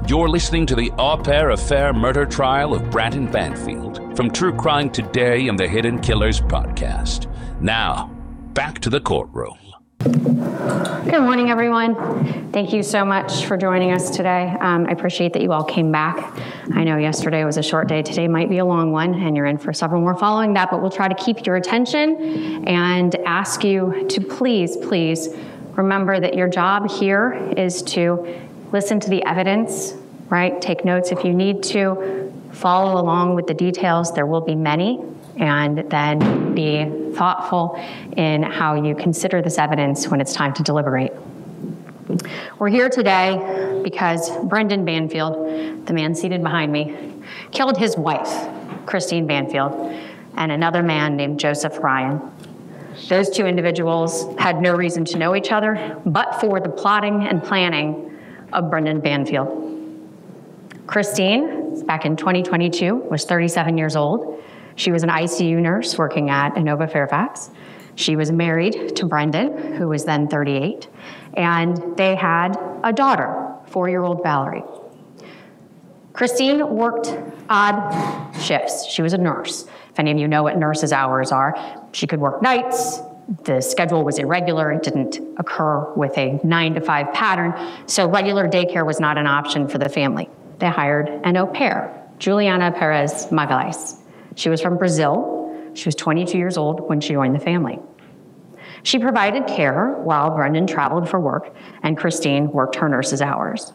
You're listening to the Au Pair Affair murder trial of Brandon Banfield from True Crime Today and the Hidden Killers podcast. Now, back to the courtroom. Good morning, everyone. Thank you so much for joining us today. I appreciate that you all came back. I know yesterday was a short day. Today might be a long one, and you're in for several more following that, but we'll try to keep your attention and ask you to please remember that your job here is to listen to the evidence, right? Take notes if you need to. Follow along with the details. There will be many. And then be thoughtful in how you consider this evidence when it's time to deliberate. We're here today because Brendan Banfield, the man seated behind me, killed his wife, Christine Banfield, and another man named Joseph Ryan. Those two individuals had no reason to know each other, but for the plotting and planning of Brendan Banfield. Christine, back in 2022, was 37 years old. She was an ICU nurse working at Inova Fairfax. She was married to Brendan, who was then 38, and they had a daughter, 4-year-old Valerie. Christine worked odd shifts. She was a nurse. If any of you know what nurses' hours are, she could work nights. The schedule was irregular. It didn't occur with a 9-to-5 pattern, so regular daycare was not an option for the family. They hired an au pair, Juliana Perez Magalhães. She was from Brazil. She was 22 years old when she joined the family. She provided care while Brendan traveled for work and Christine worked her nurse's hours.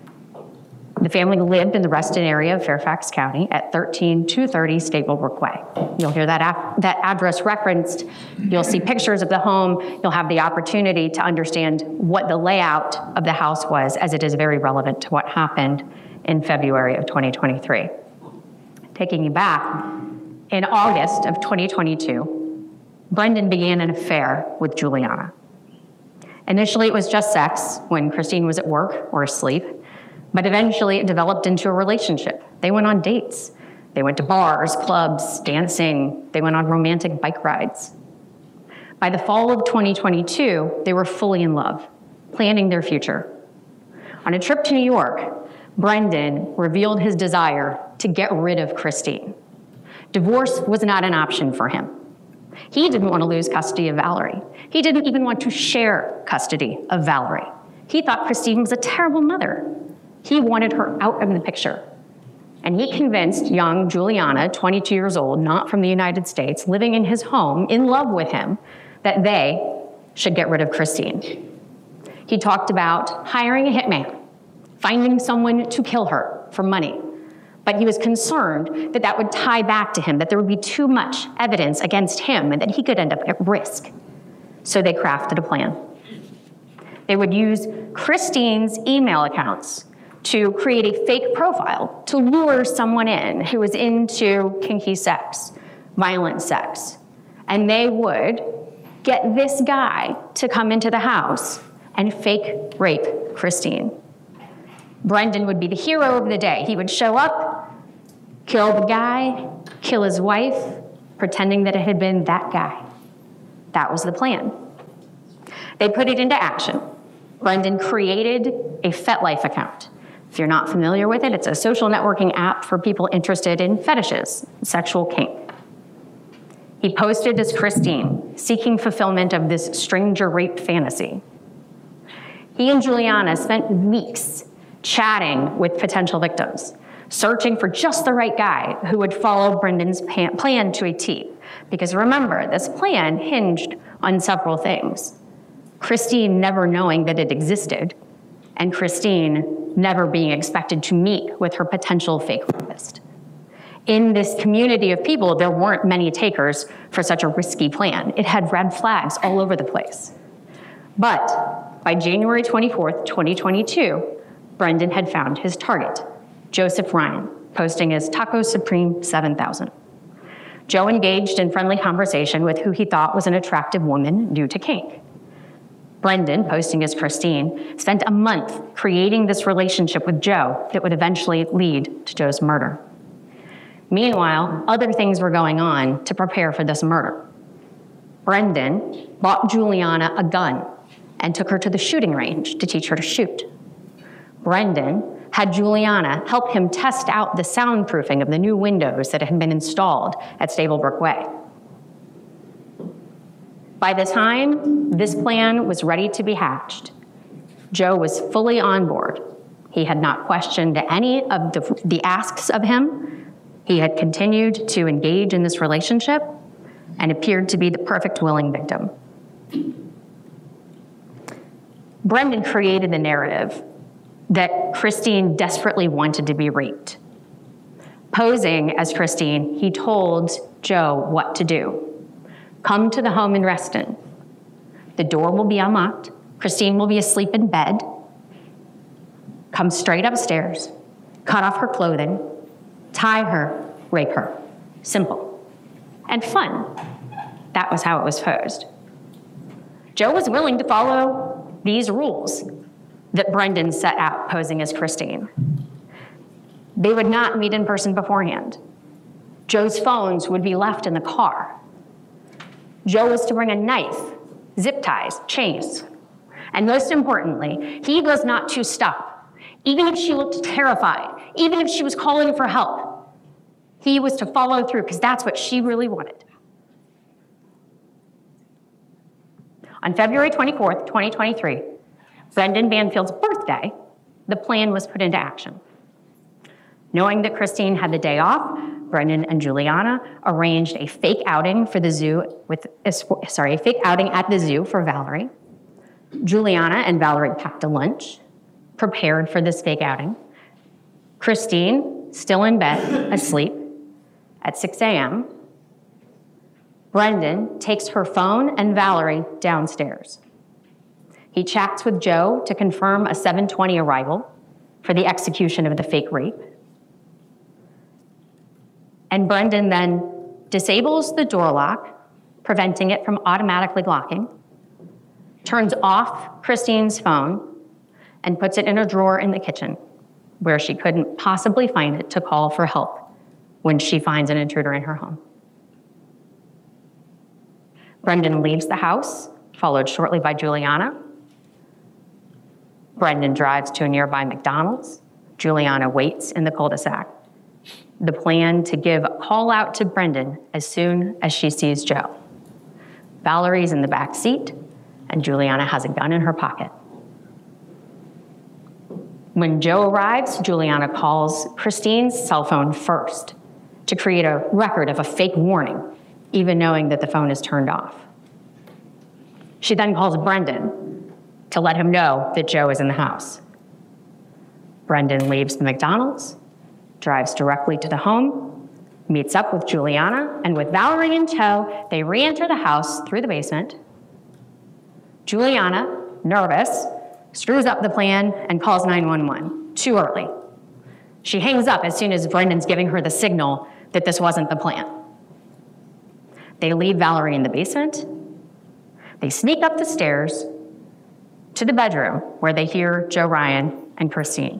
The family lived in the Reston area of Fairfax County at 13230 Staplebrook Way. You'll hear that address referenced. You'll see pictures of the home. You'll have the opportunity to understand what the layout of the house was, as it is very relevant to what happened in February of 2023. Taking you back, in August of 2022, Brendan began an affair with Juliana. Initially, it was just sex when Christine was at work or asleep, but eventually it developed into a relationship. They went on dates. They went to bars, clubs, dancing. They went on romantic bike rides. By the fall of 2022, they were fully in love, planning their future. On a trip to New York, Brendan revealed his desire to get rid of Christine. Divorce was not an option for him. He didn't want to lose custody of Valerie. He didn't even want to share custody of Valerie. He thought Christine was a terrible mother. He wanted her out of the picture. And he convinced young Juliana, 22 years old, not from the United States, living in his home, in love with him, that they should get rid of Christine. He talked about hiring a hitman, finding someone to kill her for money. But he was concerned that that would tie back to him, that there would be too much evidence against him and that he could end up at risk. So they crafted a plan. They would use Christine's email accounts to create a fake profile to lure someone in who was into kinky sex, violent sex. And they would get this guy to come into the house and fake rape Christine. Brendan would be the hero of the day. He would show up, kill the guy, kill his wife, pretending that it had been that guy. That was the plan. They put it into action. Brendan created a FetLife account. If you're not familiar with it, it's a social networking app for people interested in fetishes, sexual kink. He posted as Christine, seeking fulfillment of this stranger rape fantasy. He and Juliana spent weeks chatting with potential victims, searching for just the right guy who would follow Brendan's plan to a T. Because remember, this plan hinged on several things. Christine never knowing that it existed, and Christine never being expected to meet with her potential fake rapist. In this community of people, there weren't many takers for such a risky plan. It had red flags all over the place. But by January 24th, 2022, Brendan had found his target, Joseph Ryan, posting as Taco Supreme 7000. Joe engaged in friendly conversation with who he thought was an attractive woman new to kink. Brendan, posting as Christine, spent a month creating this relationship with Joe that would eventually lead to Joe's murder. Meanwhile, other things were going on to prepare for this murder. Brendan bought Juliana a gun and took her to the shooting range to teach her to shoot. Brendan had Juliana help him test out the soundproofing of the new windows that had been installed at Stablebrook Way. By the time this plan was ready to be hatched, Joe was fully on board. He had not questioned any of the asks of him. He had continued to engage in this relationship and appeared to be the perfect willing victim. Brendan created the narrative that Christine desperately wanted to be raped. Posing as Christine, he told Joe what to do. Come to the home in Reston. The door will be unlocked. Christine will be asleep in bed. Come straight upstairs, cut off her clothing, tie her, rape her. Simple and fun. That was how it was posed. Joe was willing to follow these rules that Brendan set out posing as Christine. They would not meet in person beforehand. Joe's phones would be left in the car. Joe was to bring a knife, zip ties, chains. And most importantly, he was not to stop. Even if she looked terrified, even if she was calling for help, he was to follow through because that's what she really wanted. On February 24th, 2023, Brendan Banfield's birthday, the plan was put into action. Knowing that Christine had the day off, Brendan and Juliana arranged a fake outing for the zoo a fake outing at the zoo for Valerie. Juliana and Valerie packed a lunch, prepared for this fake outing. Christine, still in bed, asleep, at 6 a.m., Brendan takes her phone and Valerie downstairs. He chats with Joe to confirm a 7:20 arrival for the execution of the fake rape. And Brendan then disables the door lock, preventing it from automatically locking, turns off Christine's phone, and puts it in a drawer in the kitchen where she couldn't possibly find it to call for help when she finds an intruder in her home. Brendan leaves the house, followed shortly by Juliana. Brendan drives to a nearby McDonald's. Juliana waits in the cul-de-sac. The plan to give a call out to Brendan as soon as she sees Joe. Valerie's in the back seat, and Juliana has a gun in her pocket. When Joe arrives, Juliana calls Christine's cell phone first to create a record of a fake warning, even knowing that the phone is turned off. She then calls Brendan to let him know that Joe is in the house. Brendan leaves the McDonald's, drives directly to the home, meets up with Juliana, and with Valerie in tow, they re-enter the house through the basement. Juliana, nervous, screws up the plan and calls 911, too early. She hangs up as soon as Brendan's giving her the signal that this wasn't the plan. They leave Valerie in the basement. They sneak up the stairs to the bedroom where they hear Joe Ryan and Christine.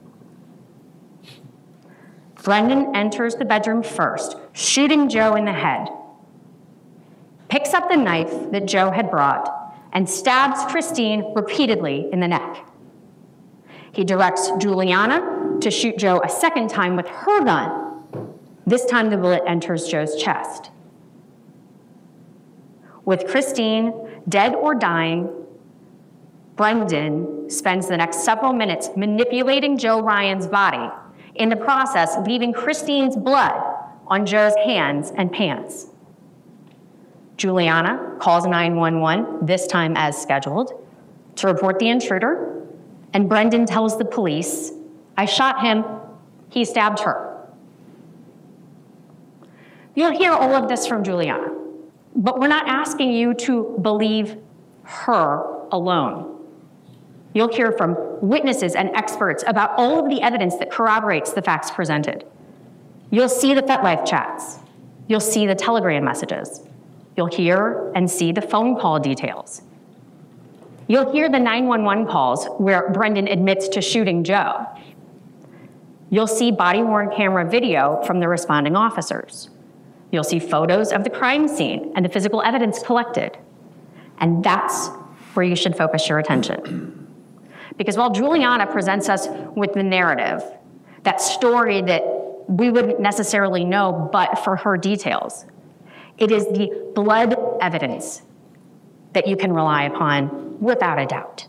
Brendan enters the bedroom first, shooting Joe in the head, picks up the knife that Joe had brought, and stabs Christine repeatedly in the neck. He directs Juliana to shoot Joe a second time with her gun. This time the bullet enters Joe's chest. With Christine dead or dying, Brendan spends the next several minutes manipulating Joe Ryan's body, in the process leaving Christine's blood on Joe's hands and pants. Juliana calls 911, this time as scheduled, to report the intruder, and Brendan tells the police, "I shot him, he stabbed her." You'll hear all of this from Juliana, but we're not asking you to believe her alone. You'll hear from witnesses and experts about all of the evidence that corroborates the facts presented. You'll see the FetLife chats. You'll see the Telegram messages. You'll hear and see the phone call details. You'll hear the 911 calls where Brendan admits to shooting Joe. You'll see body-worn camera video from the responding officers. You'll see photos of the crime scene and the physical evidence collected. And that's where you should focus your attention. Because while Juliana presents us with the narrative, that story that we wouldn't necessarily know but for her details, it is the blood evidence that you can rely upon without a doubt.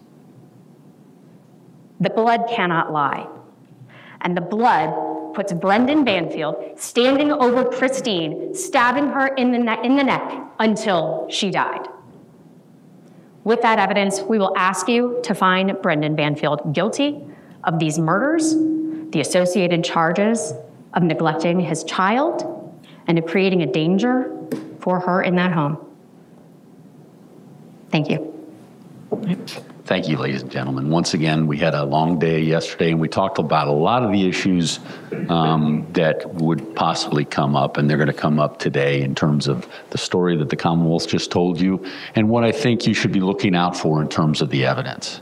The blood cannot lie. And the blood puts Brendan Banfield standing over Christine, stabbing her in the neck until she died. With that evidence, we will ask you to find Brendan Banfield guilty of these murders, the associated charges of neglecting his child, and of creating a danger for her in that home. Thank you. Thank you, ladies and gentlemen. Once again, we had a long day yesterday, and we talked about a lot of the issues that would possibly come up, and they're going to come up today in terms of the story that the Commonwealth just told you and what I think you should be looking out for in terms of the evidence.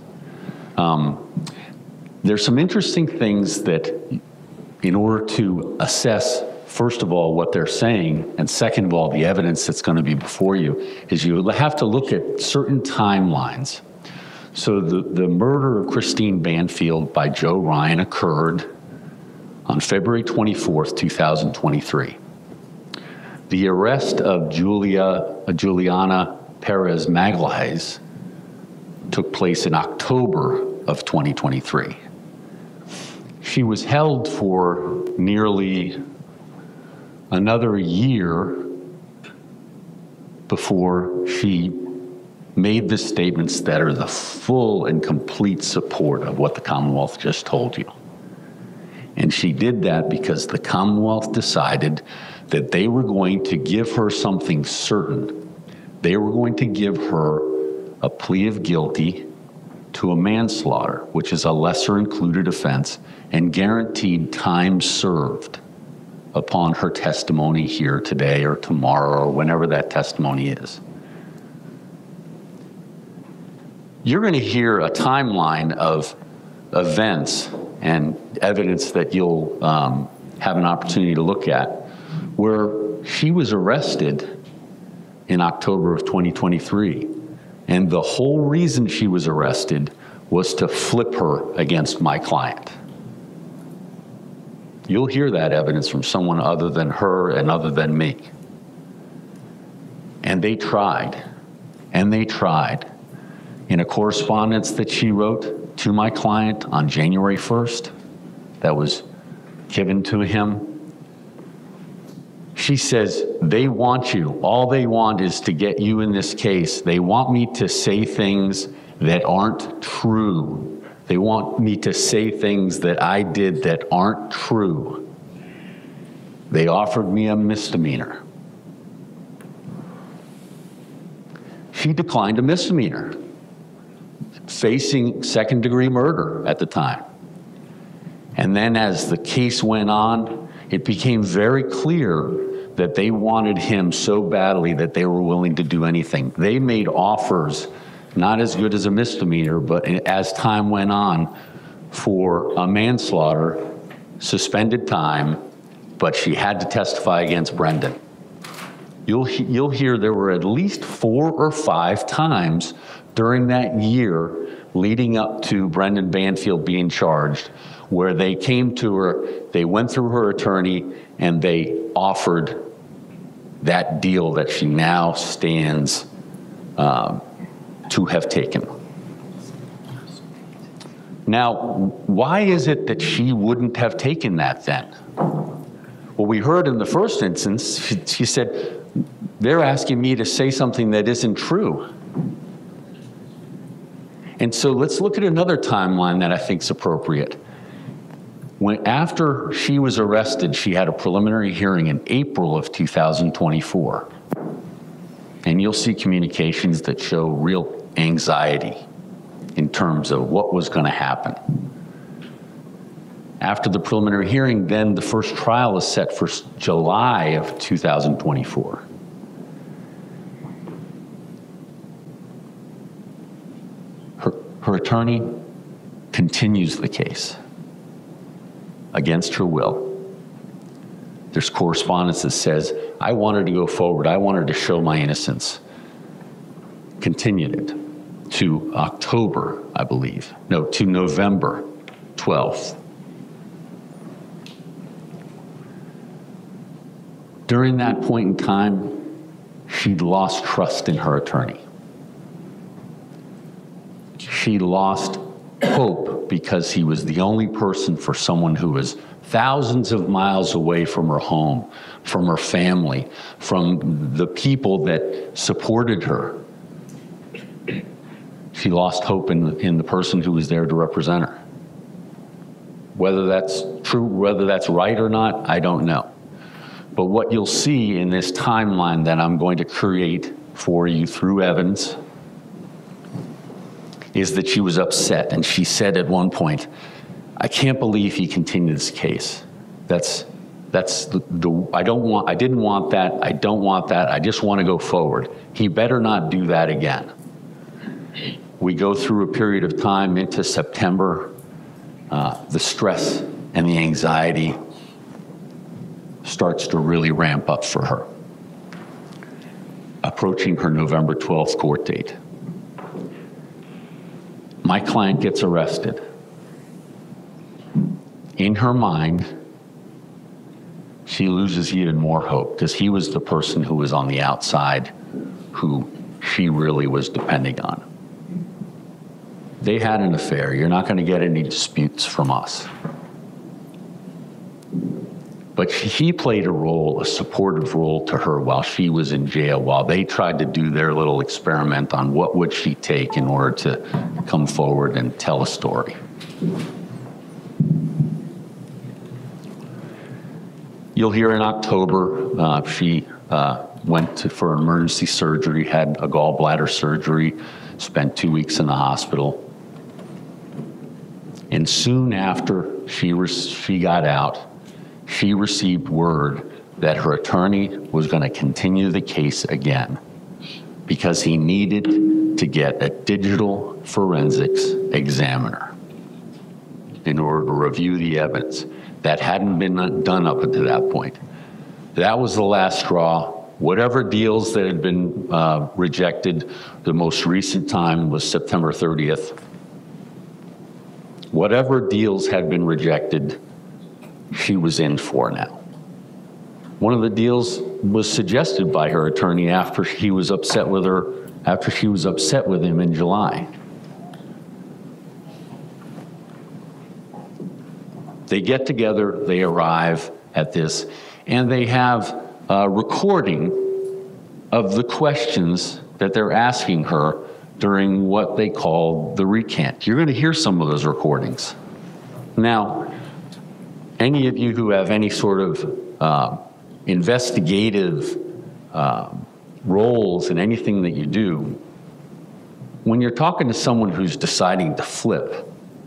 There's some interesting things that, in order to assess, first of all, what they're saying, and second of all, the evidence that's going to be before you, is you have to look at certain timelines. So the murder of Christine Banfield by Joe Ryan occurred on February 24th, 2023. The arrest of Juliana Perez Magalhaes took place in October of 2023. She was held for nearly another year before she made the statements that are the full and complete support of what the Commonwealth just told you. And she did that because the Commonwealth decided that they were going to give her something certain. They were going to give her a plea of guilty to a manslaughter, which is a lesser included offense, and guaranteed time served upon her testimony here today or tomorrow or whenever that testimony is. You're going to hear a timeline of events and evidence that you'll have an opportunity to look at, where she was arrested in October of 2023. And the whole reason she was arrested was to flip her against my client. You'll hear that evidence from someone other than her and other than me. And they tried, and they tried. In a correspondence that she wrote to my client on January 1st, that was given to him, she says, they want you. All they want is to get you in this case. They want me to say things that aren't true. They want me to say things that I did that aren't true. They offered me a misdemeanor. She declined a misdemeanor, facing second-degree murder at the time. And then as the case went on, it became very clear that they wanted him so badly that they were willing to do anything. They made offers, not as good as a misdemeanor, but as time went on, for a manslaughter, suspended time, but she had to testify against Brendan. You'll hear there were at least 4 or 5 times during that year leading up to Brendan Banfield being charged, where they came to her, they went through her attorney, and they offered that deal that she now stands to have taken. Now, why is it that she wouldn't have taken that then? Well, we heard in the first instance, she said, they're asking me to say something that isn't true. And so let's look at another timeline that I think is appropriate. After she was arrested, she had a preliminary hearing in April of 2024. And you'll see communications that show real anxiety in terms of what was going to happen. After the preliminary hearing, then the first trial is set for July of 2024. Her attorney continues the case against her will. There's correspondence that says, I wanted to go forward. I wanted to show my innocence. Continued it. to October, I believe. No, to November 12th. During that point in time, she'd lost trust in her attorney. She lost hope because he was the only person for someone who was thousands of miles away from her home, from her family, from the people that supported her. She lost hope in the person who was there to represent her. Whether that's true, whether that's right or not, I don't know. But what you'll see in this timeline that I'm going to create for you through evidence is that she was upset, and she said at one point, "I can't believe he continued this case. I didn't want that. I don't want that. I just want to go forward. He better not do that again." We go through a period of time into September. The stress and the anxiety starts to really ramp up for her. Approaching her November 12th court date, my client gets arrested. In her mind, she loses even more hope because he was the person who was on the outside who she really was depending on. They had an affair. You're not going to get any disputes from us. But he played a supportive role to her while she was in jail, while they tried to do their little experiment on what would she take in order to come forward and tell a story. You'll hear in October, she went for emergency surgery, had a gallbladder surgery, spent 2 weeks in the hospital. And soon after she got out, she received word that her attorney was going to continue the case again because he needed to get a digital forensics examiner in order to review the evidence. That hadn't been done up until that point. That was the last straw. Whatever deals that had been rejected, the most recent time was September 30th. Whatever deals had been rejected, she was in for now. One of the deals was suggested by her attorney after he was upset with her, after she was upset with him in July. They get together, they arrive at this, and they have a recording of the questions that they're asking her during what they call the recant. You're going to hear some of those recordings. Now, any of you who have any sort of investigative roles in anything that you do, when you're talking to someone who's deciding to flip,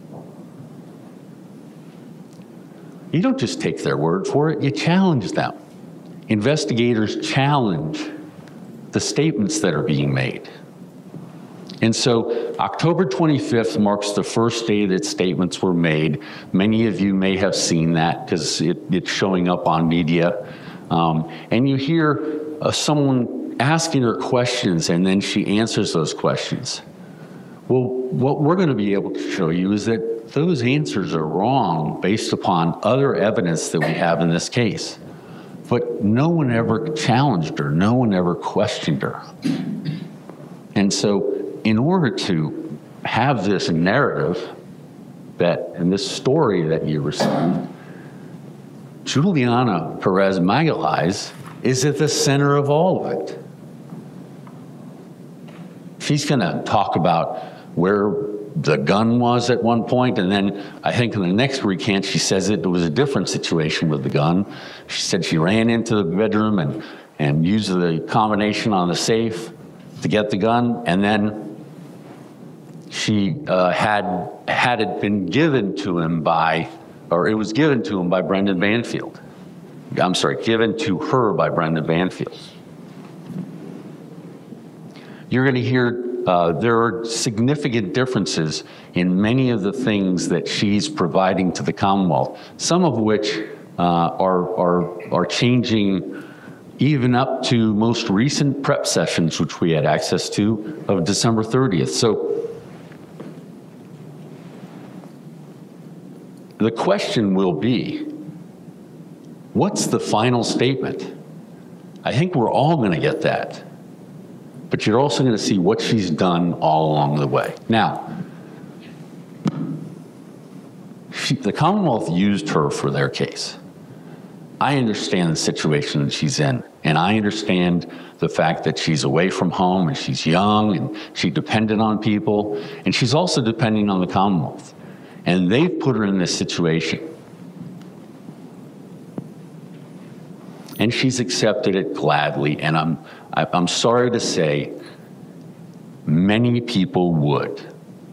you don't just take their word for it, you challenge them. Investigators challenge the statements that are being made. And so October 25th marks the first day that statements were made. Many of you may have seen that because it's showing up on media. And you hear someone asking her questions and then she answers those questions. Well, what we're going to be able to show you is that those answers are wrong based upon other evidence that we have in this case. But no one ever challenged her. No one ever questioned her. And so in order to have this narrative and this story that you received, Juliana Perez Magalhães is at the center of all of it. She's going to talk about where the gun was at one point, and then I think in the next recant she says it was a different situation with the gun. She said she ran into the bedroom and used the combination on the safe to get the gun, and then she had it been given to him it was given to him by Brendan Banfield. I'm sorry, given to her by Brendan Banfield. You're going to hear there are significant differences in many of the things that she's providing to the Commonwealth, some of which are changing even up to most recent prep sessions, which we had access to, of December 30th. So the question will be, what's the final statement? I think we're all going to get that. But you're also going to see what she's done all along the way. Now, the Commonwealth used her for their case. I understand the situation that she's in, and I understand the fact that she's away from home and she's young and she's dependent on people, and she's also depending on the Commonwealth. And they've put her in this situation. And she's accepted it gladly, and I'm sorry to say, many people would.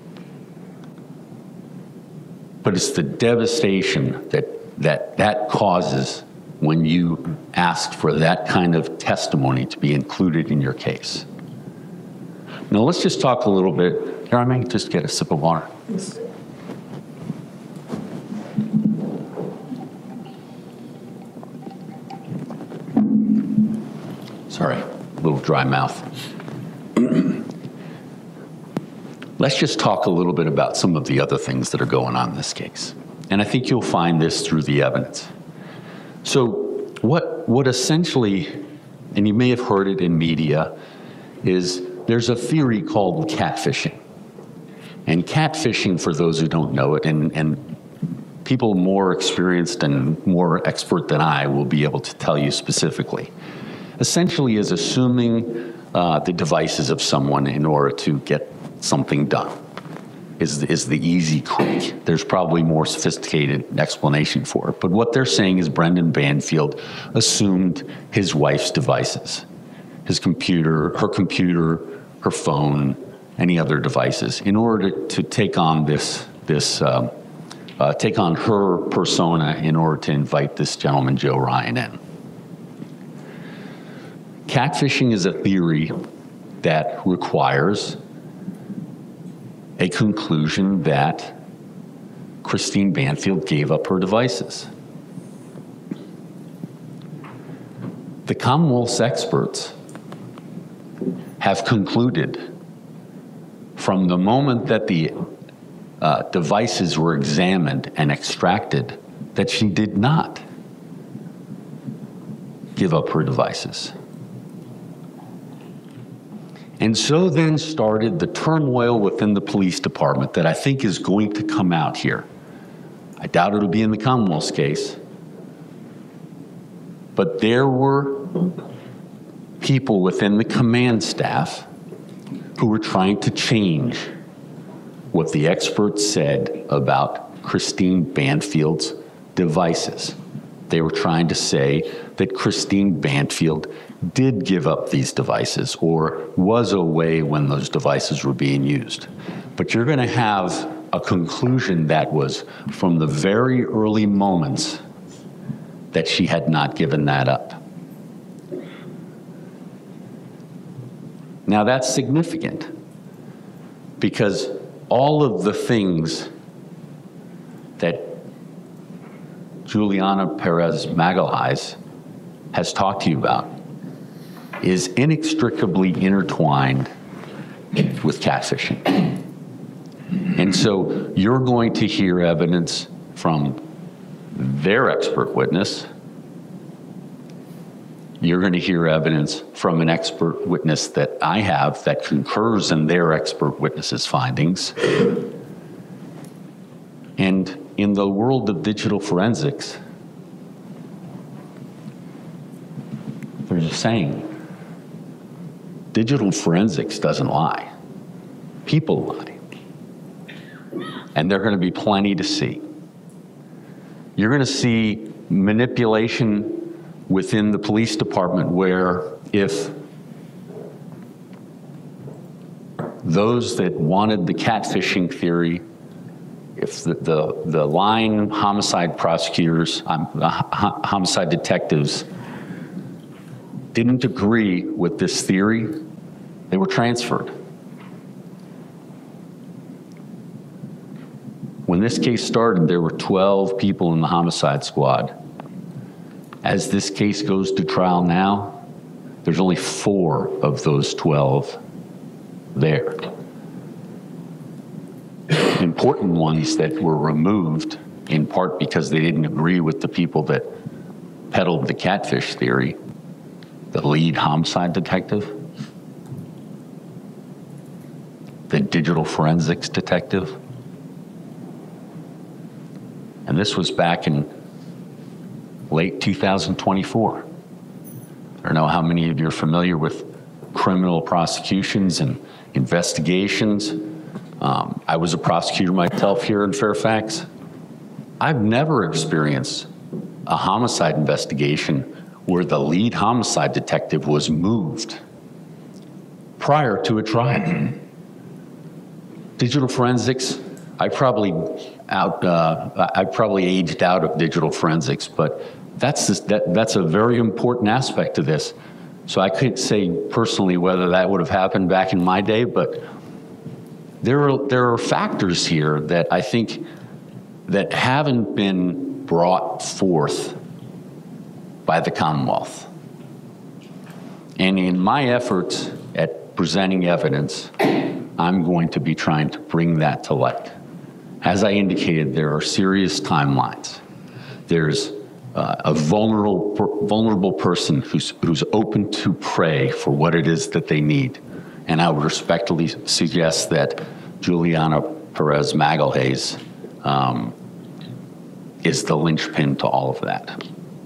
But it's the devastation that causes when you ask for that kind of testimony to be included in your case. Now let's just talk a little bit. Here, I may just get a sip of water. Sorry, a little dry mouth. Let's just talk a little bit about some of the other things that are going on in this case. And I think you'll find this through the evidence. So what essentially, and you may have heard it in media, is there's a theory called catfishing. And catfishing, for those who don't know it, and people more experienced and more expert than I will be able to tell you specifically, essentially is assuming the devices of someone in order to get something done, is the easy quick. There's probably more sophisticated explanation for it. But what they're saying is Brendan Banfield assumed his wife's devices, his computer, her phone, any other devices, in order to take on take on her persona in order to invite this gentleman, Joe Ryan, in. Catfishing is a theory that requires a conclusion that Christine Banfield gave up her devices. The Commonwealth's experts have concluded from the moment that the devices were examined and extracted that she did not give up her devices. And so then started the turmoil within the police department that I think is going to come out here. I doubt it'll be in the Commonwealth's case. But there were people within the command staff who were trying to change what the experts said about Christine Banfield's devices. They were trying to say that Christine Banfield did give up these devices or was away when those devices were being used. But you're going to have a conclusion that was from the very early moments that she had not given that up. Now that's significant because all of the things that Juliana Perez Magalhaes has talked to you about is inextricably intertwined with catfishing. And so you're going to hear evidence from their expert witness. You're going to hear evidence from an expert witness that I have that concurs in their expert witness's findings. And in the world of digital forensics, there's a saying, digital forensics doesn't lie. People lie. And there are going to be plenty to see. You're going to see manipulation within the police department where if those that wanted the catfishing theory, if the line homicide prosecutors, homicide detectives didn't agree with this theory, they were transferred. When this case started, there were 12 people in the homicide squad. As this case goes to trial now, There's only 4 of those 12 there. Important ones that were removed in part because they didn't agree with the people that peddled the catfish theory. The lead homicide detective, the digital forensics detective. And this was back in late 2024. I don't know how many of you are familiar with criminal prosecutions and investigations. I was a prosecutor myself here in Fairfax. I've never experienced a homicide investigation where the lead homicide detective was moved prior to a trial. Digital forensics, I probably aged out of digital forensics, but that's a very important aspect to this. So I couldn't say personally whether that would have happened back in my day, but there are factors here that I think that haven't been brought forth by the Commonwealth. And in my efforts at presenting evidence, I'm going to be trying to bring that to light. As I indicated, there are serious timelines. There's a vulnerable person who's open to pray for what it is that they need. And I would respectfully suggest that Juliana Perez Magalhaes is the linchpin to all of that.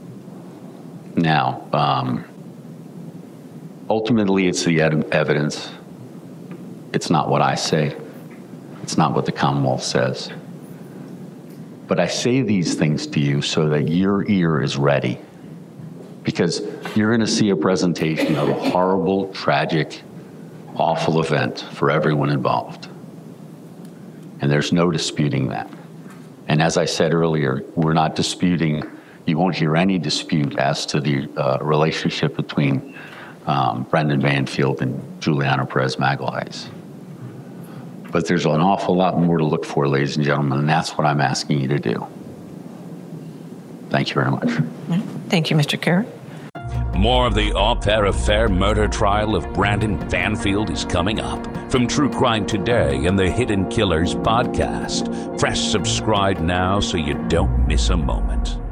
Now, ultimately, it's the evidence. It's not what I say. It's not what the Commonwealth says. But I say these things to you so that your ear is ready, because you're going to see a presentation of a horrible, tragic, awful event for everyone involved. And there's no disputing that. And as I said earlier, we're not disputing, you won't hear any dispute as to the relationship between Brendan Banfield and Juliana Perez Magalhaes. But there's an awful lot more to look for, ladies and gentlemen, and that's what I'm asking you to do. Thank you very much. Thank you, Mr. Kerr. More of the Au Pair Affair murder trial of Brandon Banfield is coming up from True Crime Today and the Hidden Killers podcast. Press subscribe now so you don't miss a moment.